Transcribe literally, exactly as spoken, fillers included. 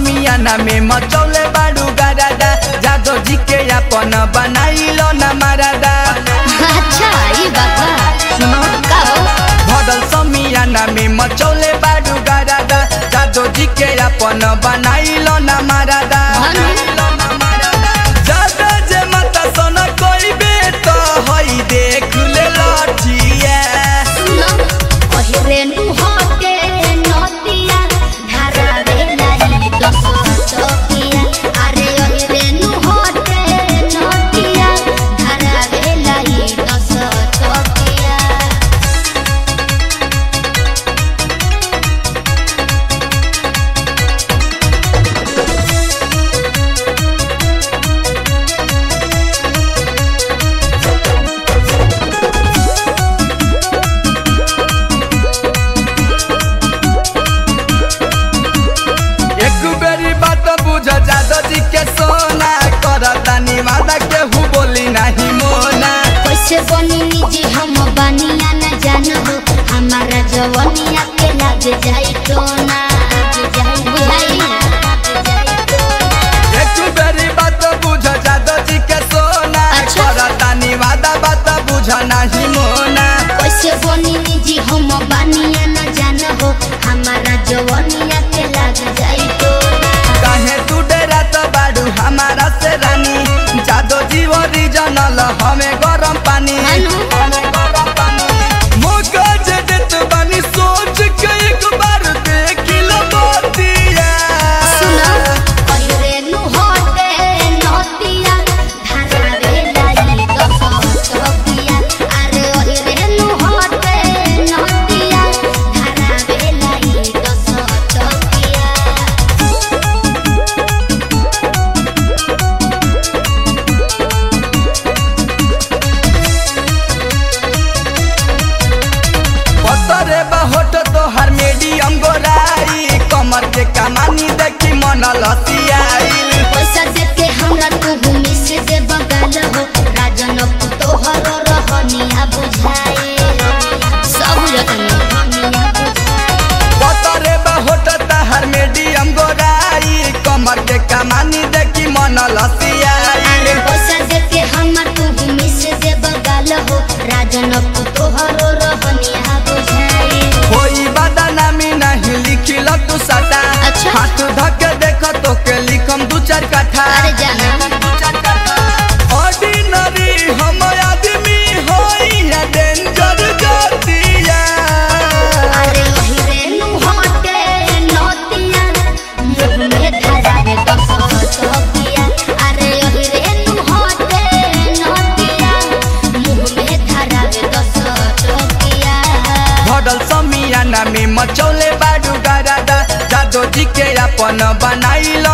समियाना में मचौले बाड़ू गरादा जादो जी के अपन बनाइलो न मरादा। अच्छा ई बाबा सुनो का हो भरल समियाना में मचौले बाड़ू गरादा जादो जी के अपन बनाइलो न मरादा। जादा जे मत सोना कोई बे तो हई देख ले लठिया सुनो ओहिरे नु होके नतिया धारावे लाई दस चौकिया। अरे ओहिरे नु होके नतिया धारावे लाई दस चौकिया। एक बेरी बात बुझ जादो जी के सोना करतानी वादा के हु बोली नहीं मोना। कैसे बनी निजी हम बनिया न जानबो हमारा जवनिया के लग जाई टोना बुझाई एक बेरी बात बुझ जादो जी के सोना अच्छा। करतानी वादा बात बुझ नहीं मोना। कैसे बनी निजी हम बनिया न जानबो हमारा जवनिया के लग जाई टोना। काहे तू डेरा तो बाड़ू हमारा से रानी जादो जी ओरिजिनल हमें गरम पानी हानो। हमें गरम पानी मौका जे देत बानी सोच के एक बार देख लो बतिया। सुनो ओहिरे नु होते नतिया धारावे लाई दस चौकिया। अरे ओहिरे नु होते नतिया धारावे लाई दस चौकिया। पतरे बहोट तोहर मीडियम गोराई कमर के कमानी देखी मन लसियाइल। पैसा देके हमरा तू भूमि से दे बगल हो राजन तोहर रहनिया बुझाए सब जतनी पतरे बहोट तोहर मीडियम गोराई कमर के कमानी देखी मन लसियाइल। पैसा देके हमरा तू भूमि से दे बगल हो राजन तोहर रहनिया बुझाए। कोई बदनामी नहीं लिखिल तू सटा अच्छा। हाथ धक देख तो के लिखम दू चार कट्ठा। अरे जाना ऑर्डिनरी हम आदमी होई या डेंजर गतिया। अरे ओहिरे नु होते नतिया मुँह में धरावे दस चौकिया। अरे ओहिरे नु होते नतिया मुँह में धरावे दस चौकिया। भरल समियाना में मचौले बाड़ू गरादा जादो जी के अपन बनाइल